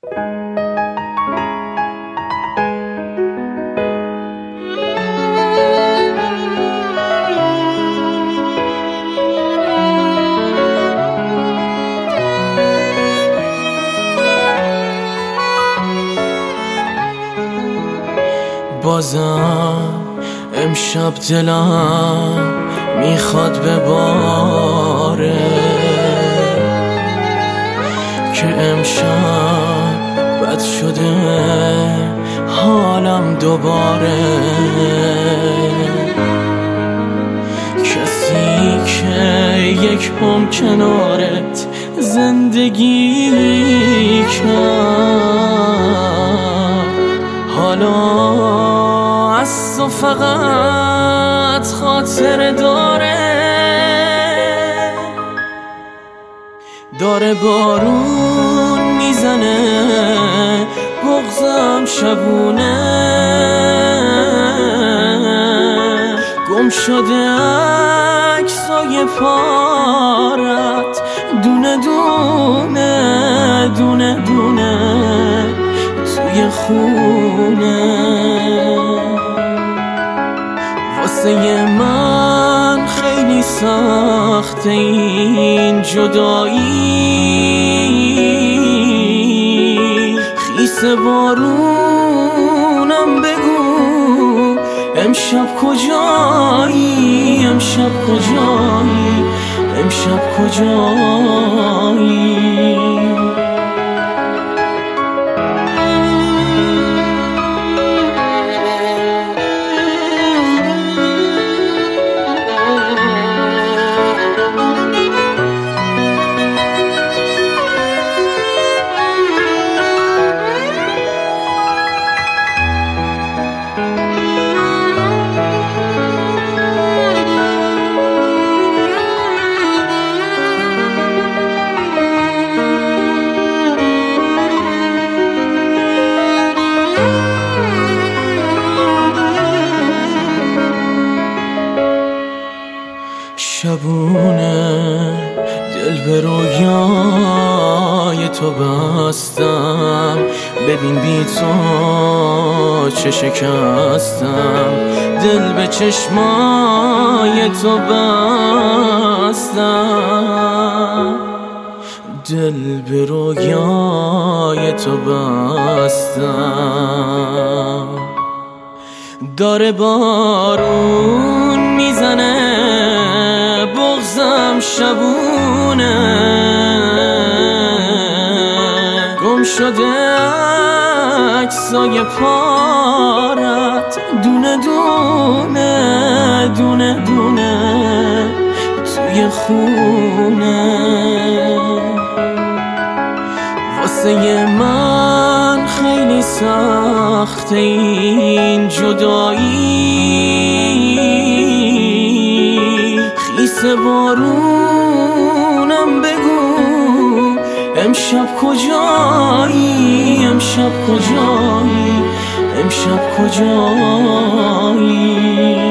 بازم امشب دلم میخواد بباره که امشب بد شده حالم دوباره. کسی که یک هم کنارت زندگی کرد حالا از تو فقط خاطر داره بارون میزنه بغضم شبونه گم شده عکسای پارت دونه دونه دونه دونه توی خونه. واسه من خیلی سخته این جدایی، خیس بارونم بگو امشب کجایی، امشب کجایی، امشب کجایی. شبونه دل به رویای تو بستم، ببین بی تو چه شکستم. دل به چشمای تو بستم، دل به رویای تو بستم. داره بارون میزنه بغضم شبونه گم شده عکسای پارت دونه دونه دونه دونه توی خونه. واسه من خیلی سخته این جدایی، خیس بارونم بگو امشب کجایی، امشب کجایی، امشب کجایی.